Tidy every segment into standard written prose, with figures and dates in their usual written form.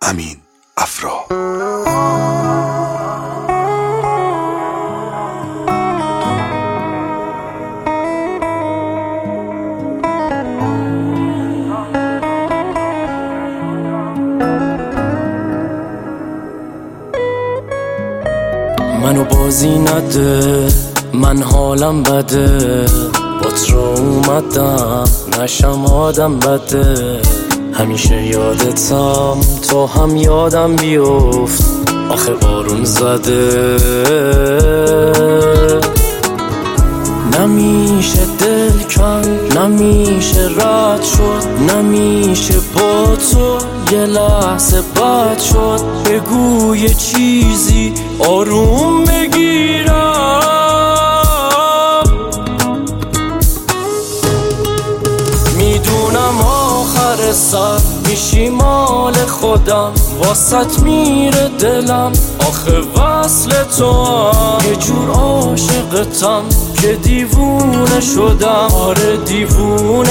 امین افرا. منو بازی نده، من حالم بده، بات رو اومدم نشم آدم بده. همیشه یادتم، تو هم یادم بیفت، آخه بارون زده. نمیشه دل کن، نمیشه رد شد، نمیشه با تو یه لحظه بد شد. بگو یه چیزی آروم بگیرم. میدونم آخر سر میشی مال خودم، واسط میره دلم، آخه وصل تو هم. یه جور عاشقتم که دیوونه شدم، آره دیوونه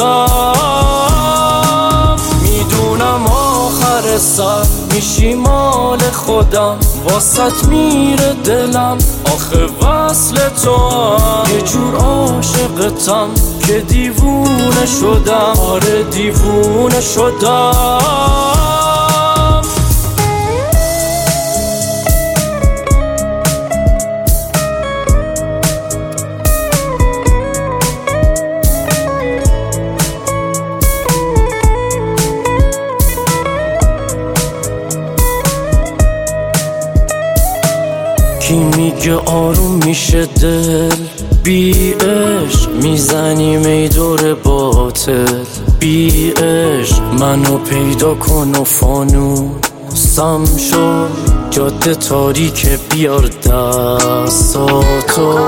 شدم. میدونم آخر سر میشی مال خودم، واسط میره دلم، آخه وصل تو هم. یه جور عاشقتم که دیوونه شدم، آره دیوونه شدم. کی میگه آروم میشه دل؟ بی عشق میزنیم ای دور باطل. بی عشق منو پیدا کن و فانوسم شو، جاده تاریک بیار دستاتو.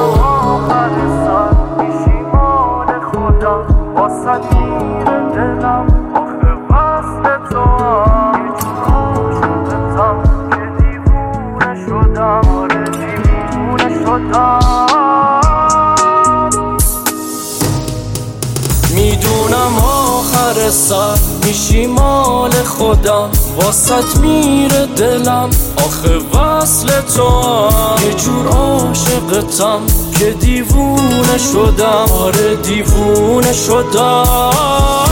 میدونم آخر سر میشی مال خودم، واسط میره دلم، آخه وصل تو هم. یه جور عاشقتم که دیوونه شدم، آره دیوونه شدم.